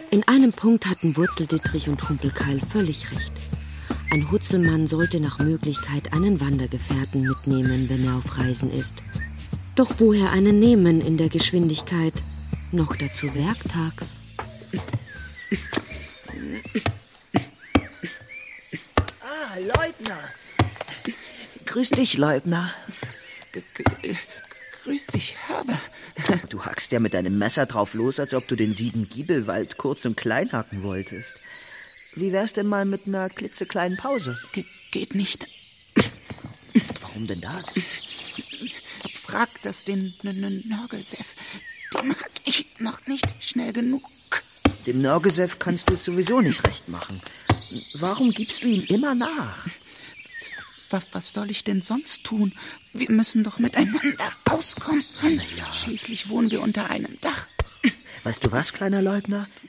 In einem Punkt hatten Wurzeldittrich und Rumpelkeil völlig recht. Ein Hutzelmann sollte nach Möglichkeit einen Wandergefährten mitnehmen, wenn er auf Reisen ist. Doch woher einen nehmen in der Geschwindigkeit? Noch dazu werktags. Leutner. Grüß dich, Leutner. Grüß dich, Herber. Du hackst ja mit deinem Messer drauf los, als ob du den Siebengiebelwald kurz und klein hacken wolltest. Wie wär's denn mal mit einer klitzekleinen Pause? Geht nicht. Warum denn das? Frag das den Nörgelseff. Dem hack ich noch nicht schnell genug. Dem Nörgelseff kannst du es sowieso nicht recht machen. Warum gibst du ihm immer nach? Was soll ich denn sonst tun? Wir müssen doch miteinander auskommen. Ja. Schließlich wohnen wir unter einem Dach. Weißt du was, kleiner Leutner?